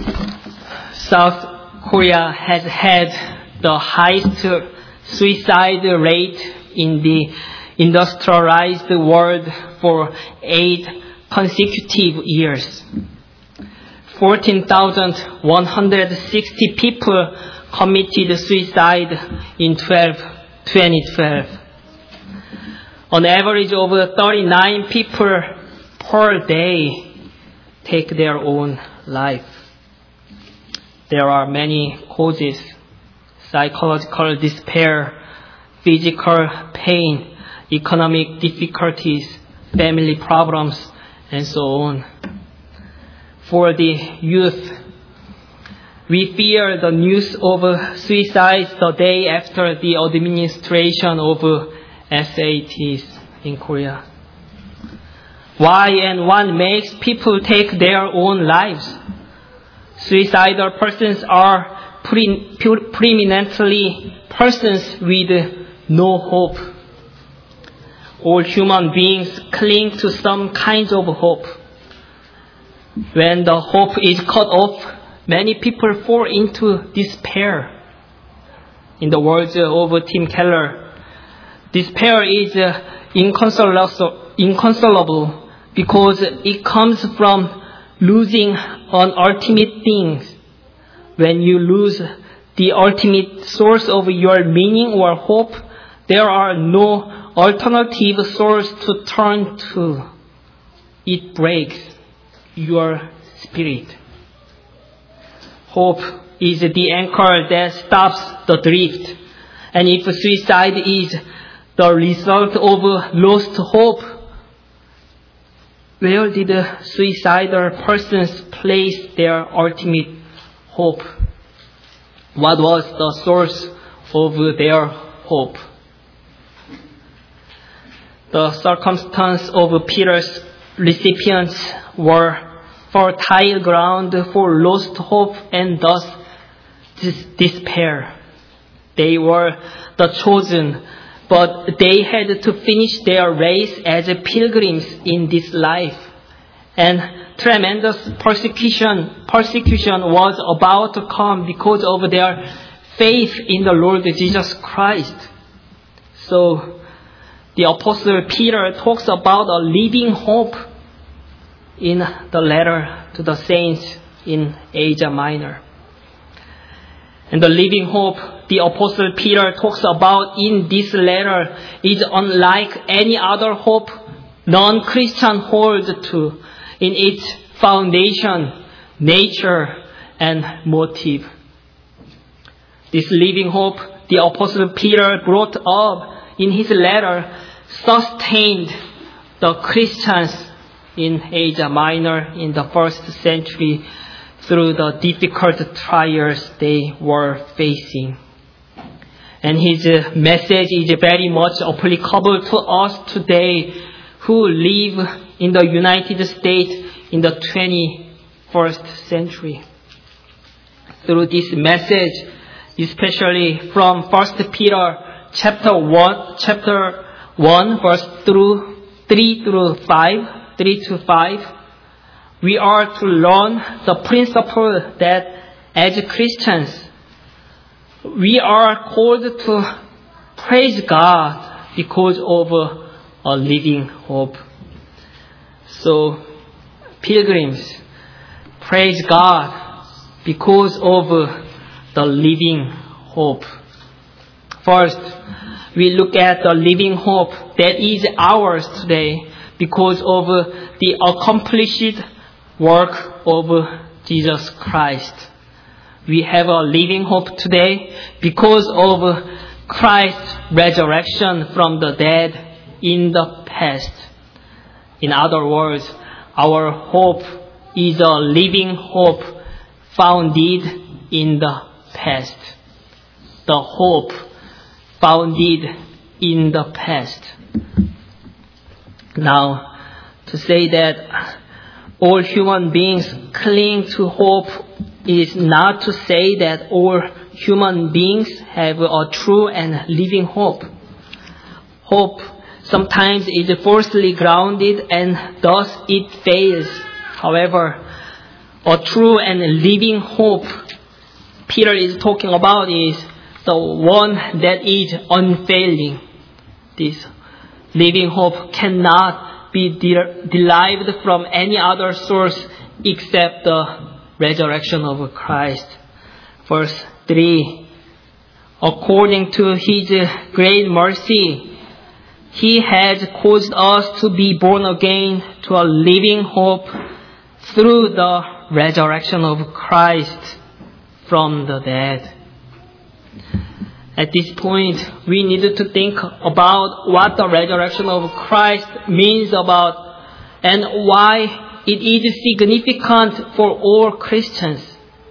South Korea has had the highest suicide rate in the industrialized world for 8 consecutive years. 14,160 people committed suicide in 2012. On average, over 39 people per day take their own life. There are many causes: psychological despair, physical pain, economic difficulties, family problems, and so on. For the youth, we fear the news of suicides the day after the administration of SATs in Korea. Why and what makes people take their own lives? Suicidal persons are preeminently persons with no hope. All human beings cling to some kind of hope. When the hope is cut off, many people fall into despair. In the words of Tim Keller, despair is inconsolable because it comes from losing an ultimate thing. When you lose the ultimate source of your meaning or hope, there are no alternative source to turn to. It breaks your spirit. Hope is the anchor that stops the drift. And if suicide is the result of lost hope, where did suicidal persons place their ultimate hope? What was the source of their hope? The circumstance of Peter's recipients were fertile ground for lost hope and thus despair. They were the chosen, but they had to finish their race as pilgrims in this life. And tremendous persecution was about to come because of their faith in the Lord Jesus Christ. So, the Apostle Peter talks about a living hope in the letter to the saints in Asia Minor. And the living hope the Apostle Peter talks about in this letter is unlike any other hope non-Christian hold to in its foundation, nature, and motive. This living hope the Apostle Peter brought up in his letter sustained the Christians in Asia Minor in the first century through the difficult trials they were facing. And his message is very much applicable to us today who live in the United States in the 21st century. Through this message, especially from 1 Peter chapter 1 verse 3 to 5, we are to learn the principle that as Christians, we are called to praise God because of a living hope. So, pilgrims, praise God because of the living hope. First, we look at the living hope that is ours today because of the accomplished work of Jesus Christ. We have a living hope today because of Christ's resurrection from the dead in the past. In other words, our hope is a living hope founded in the past. The hope founded in the past. Now, to say that all human beings cling to hope is not to say that all human beings have a true and living hope. Hope sometimes is falsely grounded and thus it fails. However, A true and living hope Peter is talking about is the one that is unfailing. This living hope cannot be derived from any other source except the resurrection of Christ. Verse 3. According to His great mercy, He has caused us to be born again to a living hope through the resurrection of Christ from the dead. At this point, we need to think about what the resurrection of Christ means about and why it is significant for all Christians.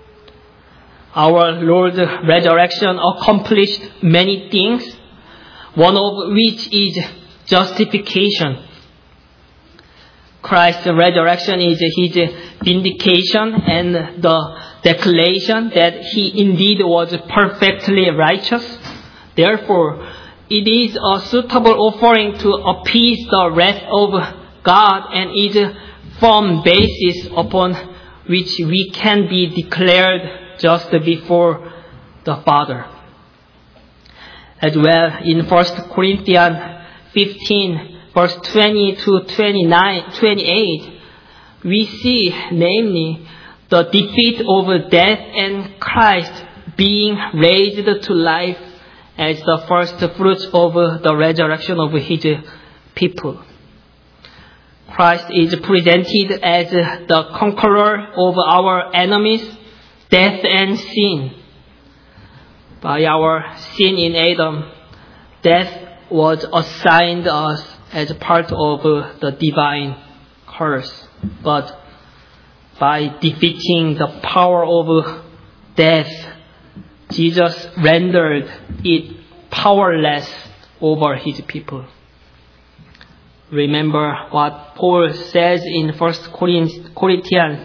Our Lord's resurrection accomplished many things, one of which is justification. Christ's resurrection is His vindication and the declaration that He indeed was perfectly righteous. Therefore, it is a suitable offering to appease the wrath of God and is a firm basis upon which we can be declared just before the Father. As well, in 1 Corinthians 15, verse 20 to 28, we see, namely, the defeat of death and Christ being raised to life as the first fruits of the resurrection of His people. Christ is presented as the conqueror of our enemies, death and sin. By our sin in Adam, death was assigned us as part of the divine curse. But by defeating the power of death, Jesus rendered it powerless over His people. Remember what Paul says in 1 Corinthians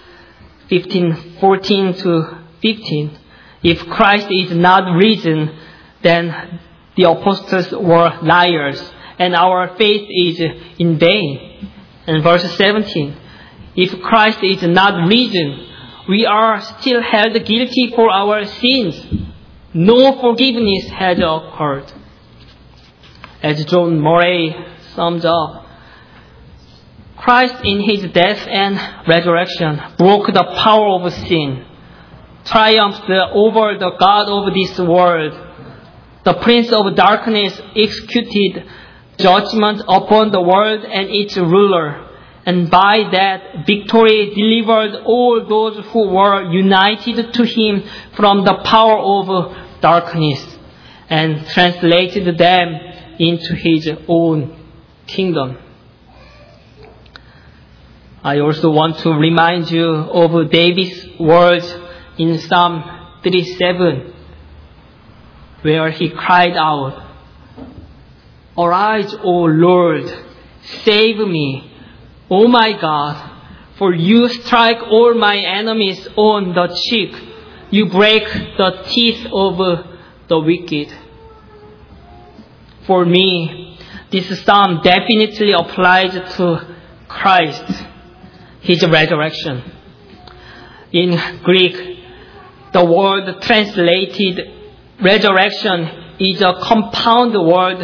15:14 to 15. If Christ is not risen, then the apostles were liars, and our faith is in vain. And verse 17. If Christ is not risen, we are still held guilty for our sins. No forgiveness has occurred. As John Murray sums up, Christ in His death and resurrection broke the power of sin, triumphed over the God of this world. The prince of darkness executed judgment upon the world and its ruler, and by that victory delivered all those who were united to Him from the power of darkness and translated them into His own kingdom. I also want to remind you of David's words in Psalm 37, where he cried out, "Arise, O Lord, save me, O my God, for you strike all my enemies on the cheek. You break the teeth of the wicked." For me, this psalm definitely applies to Christ, His resurrection. In Greek, the word translated resurrection is a compound word,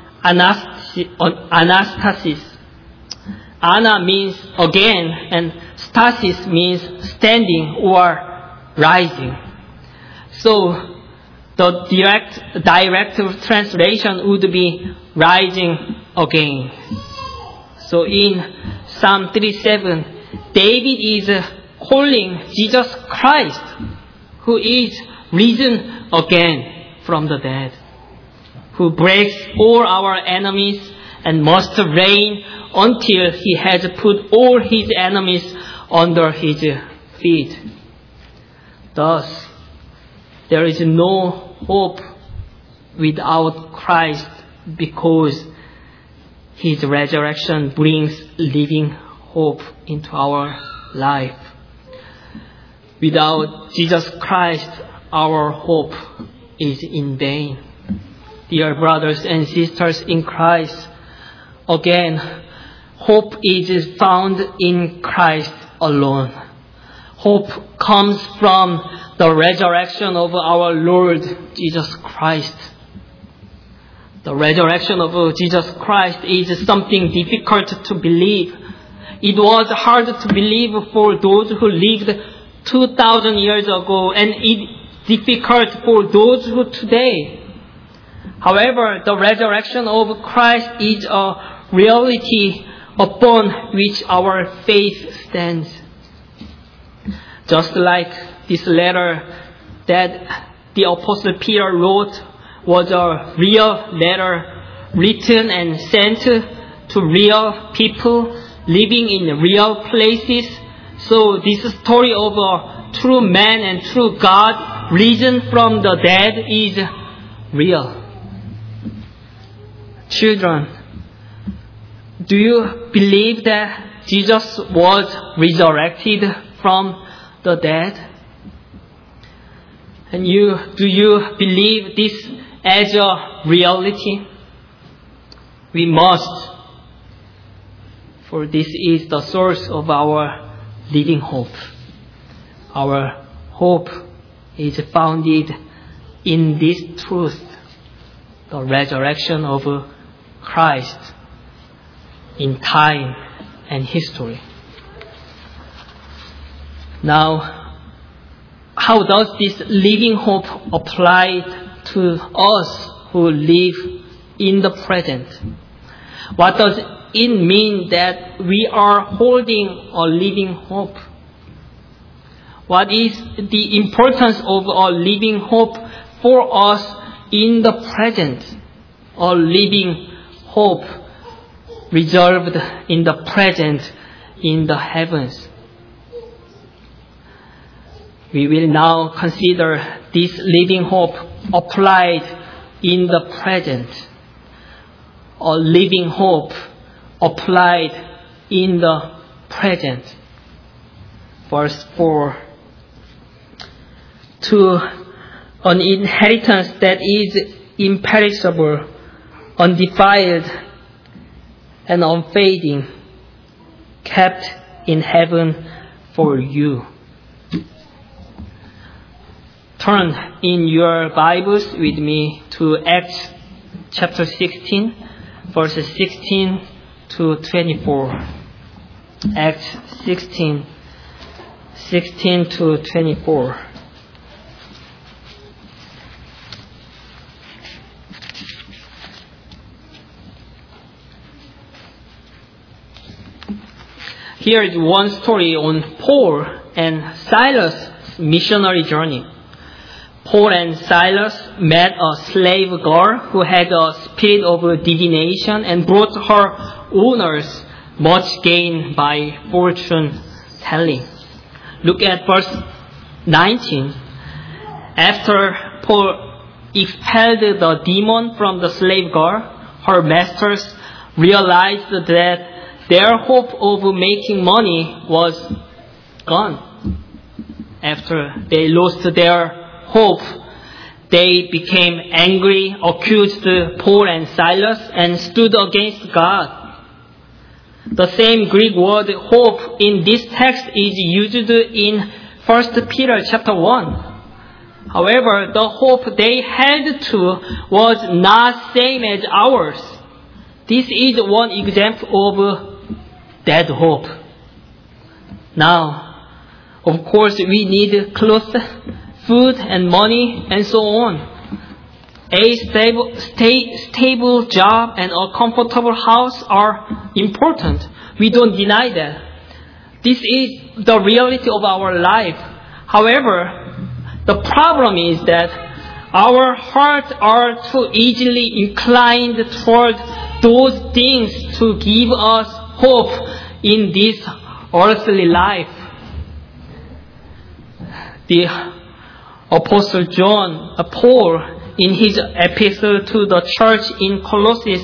anastasis. Ana means again, and stasis means standing or rising. So the direct translation would be rising again. So in Psalm 37, David is calling Jesus Christ, who is risen again from the dead, who breaks all our enemies and must reign until He has put all His enemies under His feet. Thus, there is no hope without Christ, because His resurrection brings living hope into our life. Without Jesus Christ, our hope is in vain. Dear brothers and sisters in Christ, again, hope is found in Christ alone. Hope comes from the resurrection of our Lord Jesus Christ. The resurrection of Jesus Christ is something difficult to believe. It was hard to believe for those who lived 2,000 years ago, and it's difficult for those who today. However, the resurrection of Christ is a reality upon which our faith stands. Just like this letter that the Apostle Peter wrote was a real letter written and sent to real people living in real places. So this story of a true man and true God risen from the dead is real. Children, do you believe that Jesus was resurrected from the dead? And do you believe this as a reality? We must, for this is the source of our living hope. Our hope is founded in this truth, the resurrection of Christ in time and history. Now, how does this living hope apply to us who live in the present? What does it mean that we are holding a living hope? What is the importance of a living hope for us in the present? A living hope reserved in the present in the heavens. We will now consider this living hope applied in the present. A living hope applied in the present. Verse 4. To an inheritance that is imperishable, undefiled, and unfading, kept in heaven for you. Turn in your Bibles with me to Acts chapter 16, verses 16 to 24. Acts 16, 16 to 24. Here is one story on Paul and Silas' missionary journey. Paul and Silas met a slave girl who had a spirit of divination and brought her owners much gain by fortune telling. Look at verse 19. After Paul expelled the demon from the slave girl, her masters realized that their hope of making money was gone. After they lost their hope, they became angry, accused Paul and Silas, and stood against God. The same Greek word hope in this text is used in 1 Peter chapter 1. However, the hope they held to was not same as ours. This is one example of dead hope. Now, of course, we need clothes, food, and money, and so on. A stable job and a comfortable house are important. We don't deny that. This is the reality of our life. However, the problem is that our hearts are too easily inclined toward those things to give us hope in this earthly life. The Apostle Paul, in his epistle to the church in Colossians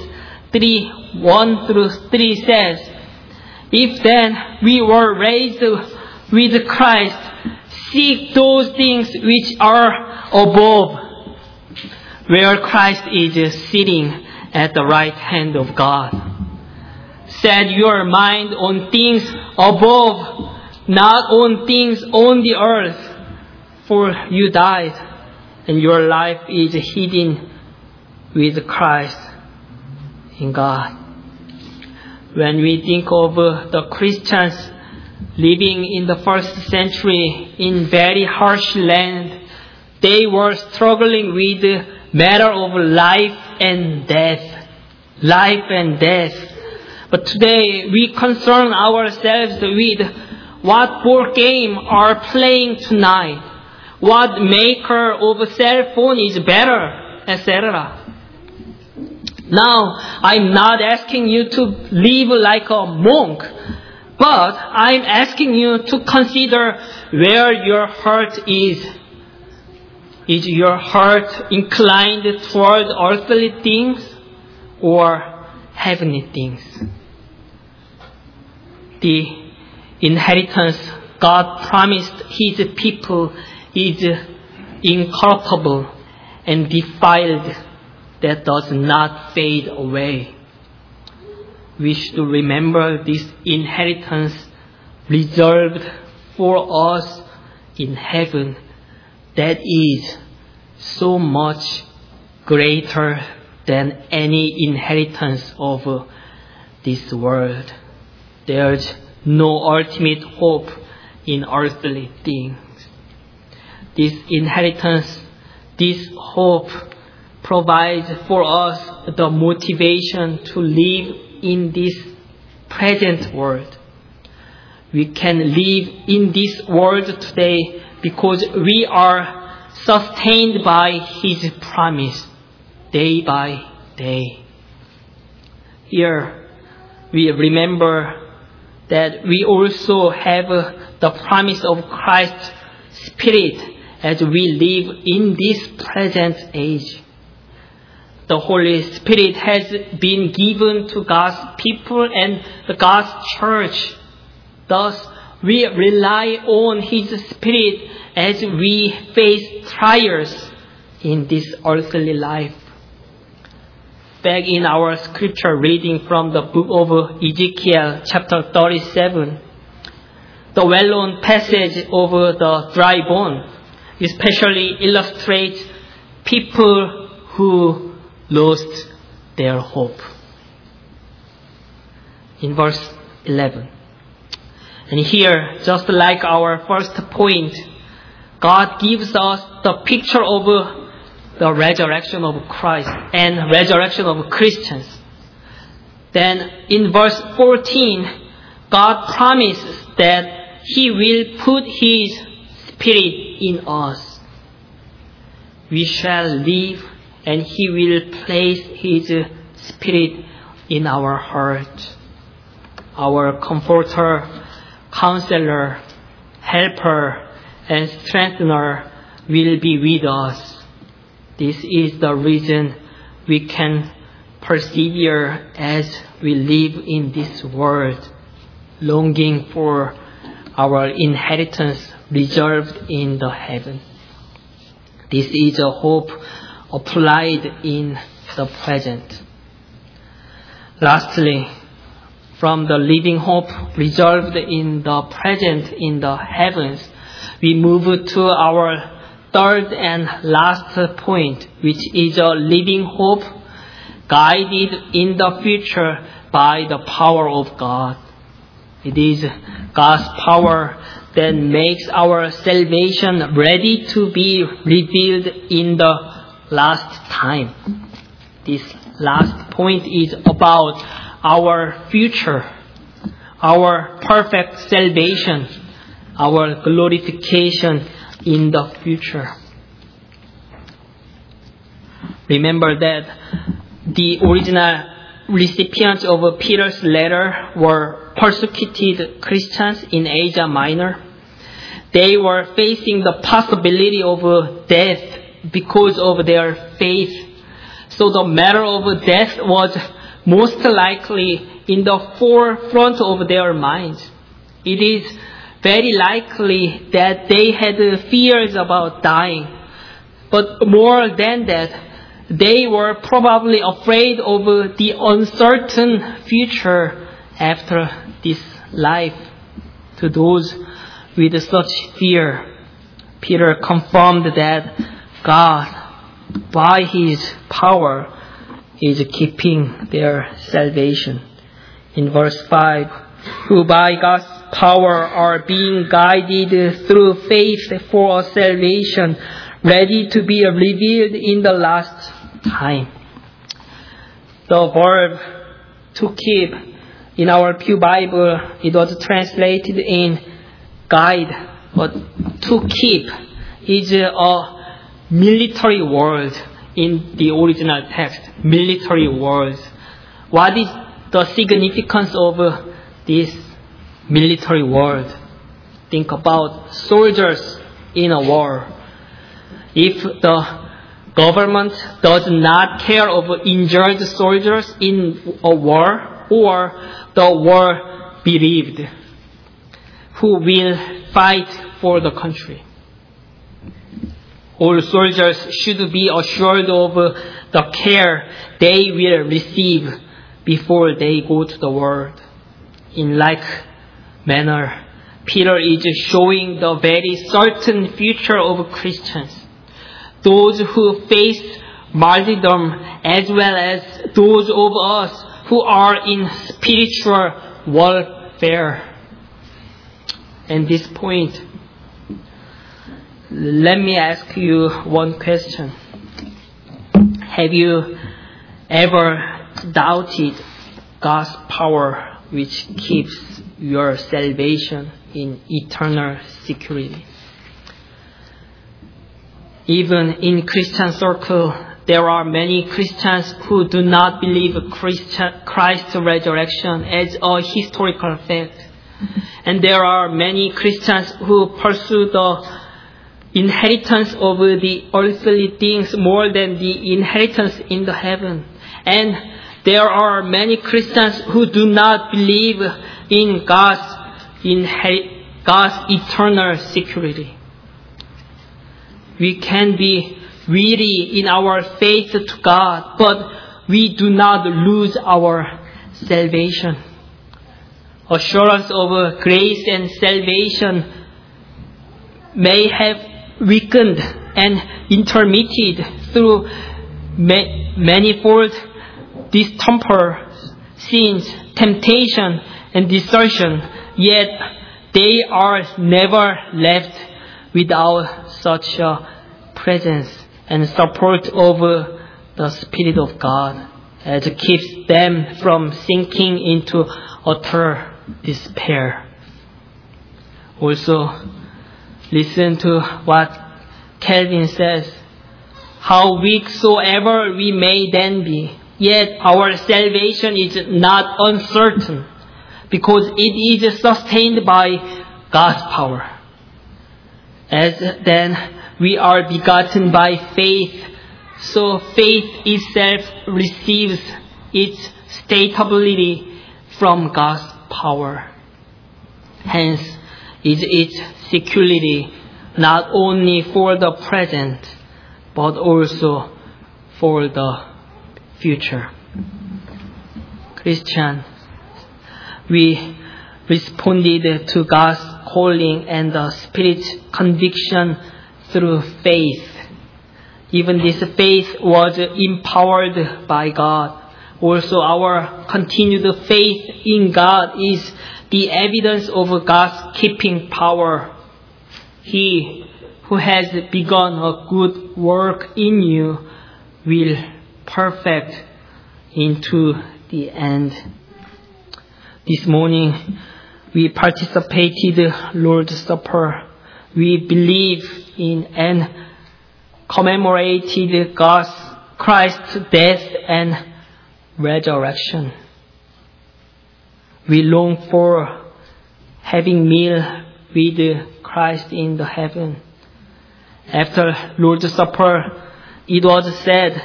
3:1-3 says, "If then we were raised with Christ, seek those things which are above, where Christ is sitting at the right hand of God. Set your mind on things above, not on things on the earth, for you died, and your life is hidden with Christ in God. When we think of the Christians living in the first century in very harsh land, they were struggling with the matter of life and death. Life and death. But today we concern ourselves with what board game are playing tonight, what maker of a cell phone is better, etc. Now, I'm not asking you to live like a monk, but I'm asking you to consider where your heart is. Is your heart inclined toward earthly things or heavenly things? The inheritance God promised His people is incorruptible and defiled, that does not fade away. We should remember this inheritance reserved for us in heaven that is so much greater than any inheritance of this world. There's no ultimate hope in earthly things. This inheritance, this hope provides for us the motivation to live in this present world. We can live in this world today because we are sustained by His promise day by day. Here we remember that we also have the promise of Christ's Spirit as we live in this present age. The Holy Spirit has been given to God's people and the God's church. Thus, we rely on His Spirit as we face trials in this earthly life. Back in our scripture reading from the book of Ezekiel, chapter 37, the well-known passage of the dry bone especially illustrates people who lost their hope. In verse 11. And here, just like our first point, God gives us the picture of the resurrection of Christ and resurrection of Christians. Then in verse 14, God promises that He will put His Spirit in us. We shall live and He will place His Spirit in our heart. Our comforter, counselor, helper, and strengthener will be with us. This is the reason we can persevere as we live in this world, longing for our inheritance reserved in the heaven. This is a hope applied in the present. Lastly, from the living hope reserved in the present in the heavens, we move to our third and last point, which is a living hope guided in the future by the power of God. It is God's power that makes our salvation ready to be revealed in the last time. This last point is about our future, our perfect salvation, our glorification in the future. Remember that the original recipients of Peter's letter were persecuted Christians in Asia Minor. They were facing the possibility of death because of their faith. So the matter of death was most likely in the forefront of their minds. It is very likely that they had fears about dying. But more than that, they were probably afraid of the uncertain future after this life. To those with such fear, Peter confirmed that God, by His power, is keeping their salvation. In verse 5, who by God's power are being guided through faith for a salvation ready to be revealed in the last time. The verb to keep in our Pew Bible, it was translated in guide, but to keep is a military word in the original text. Military words. What is the significance of this military word? Think about soldiers in a war. If the government does not care of injured soldiers in a war, or the war bereaved, who will fight for the country? All soldiers should be assured of the care they will receive before they go to the war. In like manner, Peter is showing the very certain future of Christians. Those who face martyrdom as well as those of us who are in spiritual warfare. At this point, let me ask you one question. Have you ever doubted God's power which keeps your salvation in eternal security? Even in Christian circle, there are many Christians who do not believe Christ's resurrection as a historical fact. And there are many Christians who pursue the inheritance of the earthly things more than the inheritance in the heaven. And there are many Christians who do not believe in God's eternal security. We can be weary in our faith to God, but we do not lose our salvation. Assurance of grace and salvation may have weakened and intermitted through manifold distemper, sins, temptation, and desertion, yet they are never left without such a presence and support of the Spirit of God, as it keeps them from sinking into utter despair. Also, listen to what Calvin says. How weak soever we may then be, yet our salvation is not uncertain, because it is sustained by God's power. As then we are begotten by faith, so faith itself receives its stability from God's power. Hence is its security not only for the present, but also for the future. Christian, we responded to God's calling and the Spirit's conviction through faith. Even this faith was empowered by God. Also, our continued faith in God is the evidence of God's keeping power. He who has begun a good work in you will perfect into the end. This morning, we participated Lord's Supper. We believe in and commemorated Christ's death and resurrection. We long for having meal with Christ in the heaven. After Lord's Supper, it was said,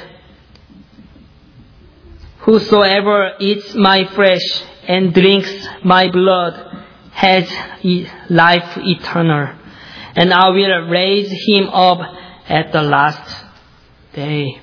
"Whosoever eats my flesh and drinks my blood has life eternal, and I will raise him up at the last day."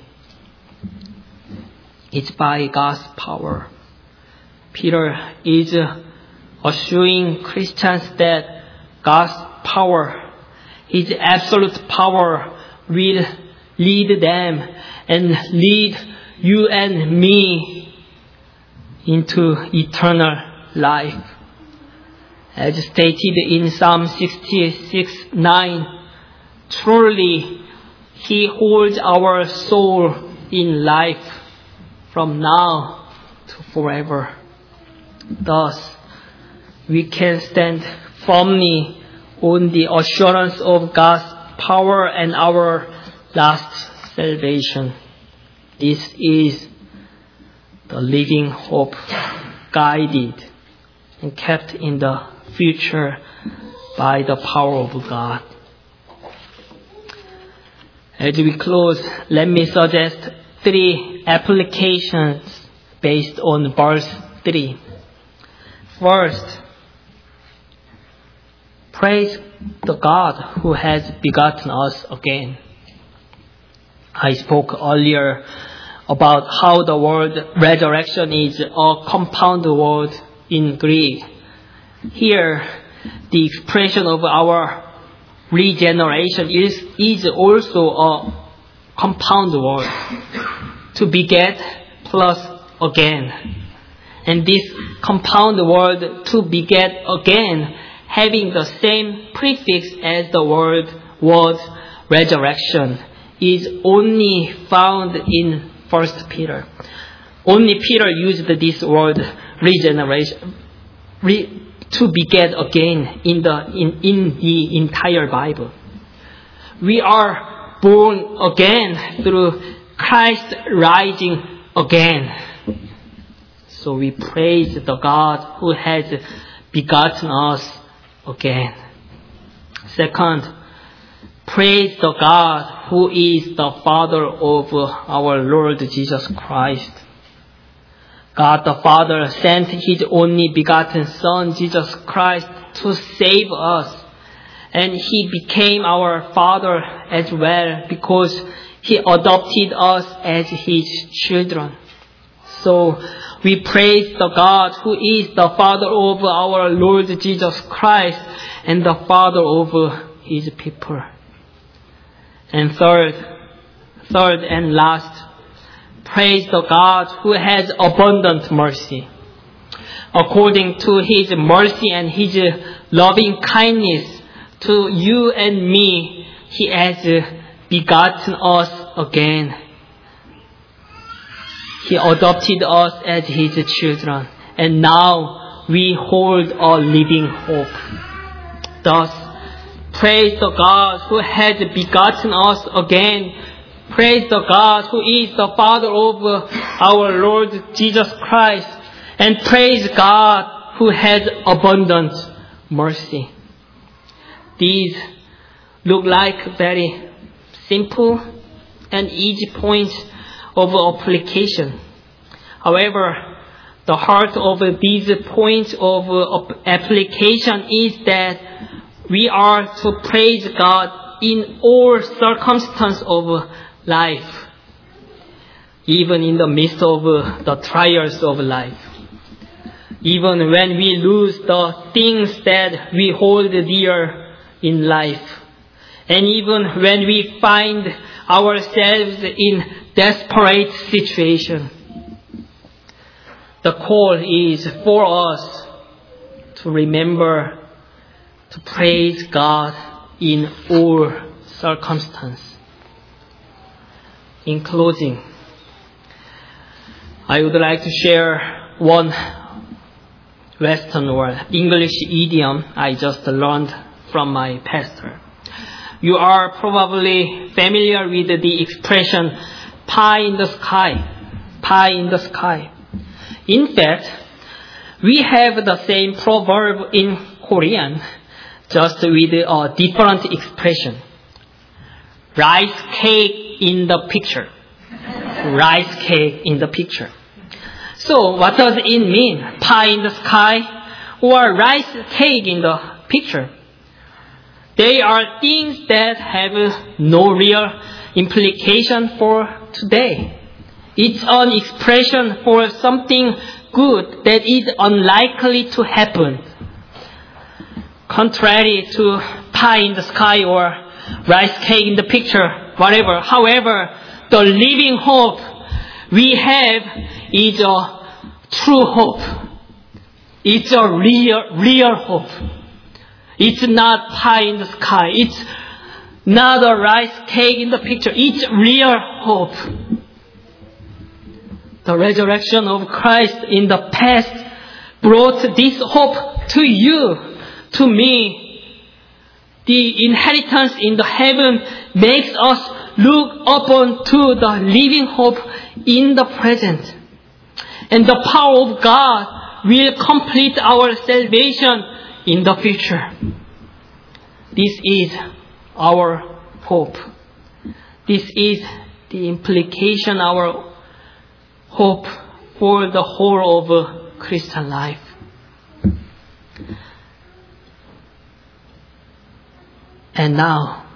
It's by God's power. Peter is assuring Christians that God's power, His absolute power will lead them and lead you and me into eternal life. As stated in Psalm 66:9, truly He holds our soul in life from now to forever. Thus, we can stand firmly on the assurance of God's power and our last salvation. This is the living hope, guided and kept in the future by the power of God. As we close, let me suggest 3 applications based on verse 3. First, praise the God who has begotten us again. I spoke earlier about how the word resurrection is a compound word in Greek. Here, the expression of our regeneration is also a compound word. To beget plus again. And this compound word to beget again having the same prefix as the word resurrection is only found in 1 Peter. Only Peter used this word regeneration, to beget again in the entire Bible. We are born again through Christ rising again. So we praise the God who has begotten us again. Second, praise the God who is the Father of our Lord Jesus Christ. God the Father sent His only begotten Son, Jesus Christ, to save us. And He became our Father as well because He adopted us as His children. So we praise the God who is the Father of our Lord Jesus Christ and the Father of His people. And third and last, praise the God who has abundant mercy. According to His mercy and His loving kindness to you and me, He has begotten us again. He adopted us as His children. And now we hold a living hope. Thus, praise the God who has begotten us again. Praise the God who is the Father of our Lord Jesus Christ. And praise God who has abundant mercy. These look like very simple and easy points of application. However, the heart of these points of application is that we are to praise God in all circumstances of life, even in the midst of the trials of life. Even when we lose the things that we hold dear in life. And even when we find ourselves in desperate situation. The call is for us to remember to praise God in all circumstances. In closing, I would like to share one Western or English idiom I just learned from my pastor. You are probably familiar with the expression pie in the sky. Pie in the sky. In fact, we have the same proverb in Korean, just with a different expression. Rice cake in the picture. Rice cake in the picture. So what does it mean? Pie in the sky or rice cake in the picture? They are things that have no real implication for today. It's an expression for something good that is unlikely to happen. contrary to pie in the sky or rice cake in the picture, whatever. However, the living hope we have is a true hope. It's a real hope. It's not pie in the sky. It's not a rice cake in the picture. It's real hope. The resurrection of Christ in the past brought this hope to you, to me. The inheritance in the heaven makes us look upon to the living hope in the present. And the power of God will complete our salvation in the future. This is our hope. This is the implication, our hope for the whole of Christian life. And now,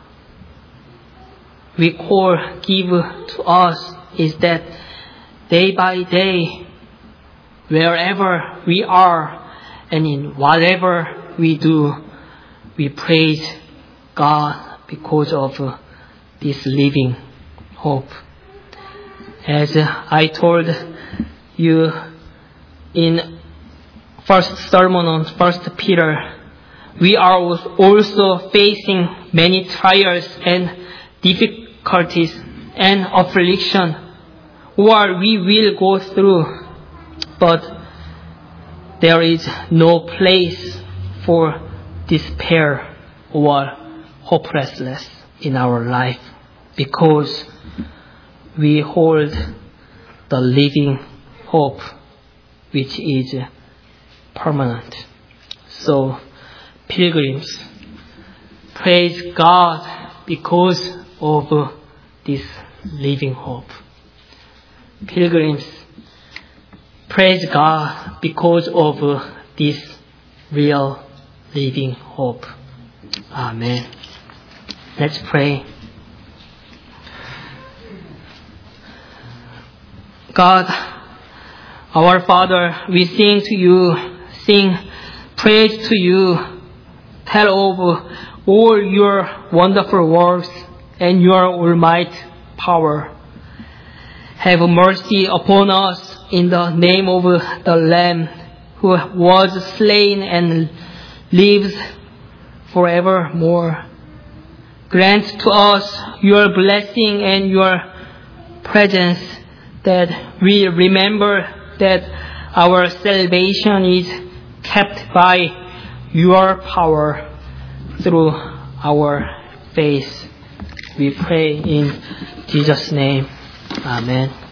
give to us is that day by day, wherever we are and in whatever we do, we praise God because of this living hope. As I told you in first sermon on 1 Peter, we are also facing many trials and difficulties and affliction, or we will go through. But there is no place for despair or hopelessness in our life, because we hold the living hope which is permanent. So, pilgrims, praise God because of this living hope. Pilgrims, praise God because of this real living hope. Amen. Let's pray. God, our Father, we sing praise to you, tell of all your wonderful works and your almighty power. Have mercy upon us in the name of the Lamb who was slain and lives forevermore. Grant to us your blessing and your presence, that we remember that our salvation is kept by your power through our faith. We pray in Jesus' name. Amen.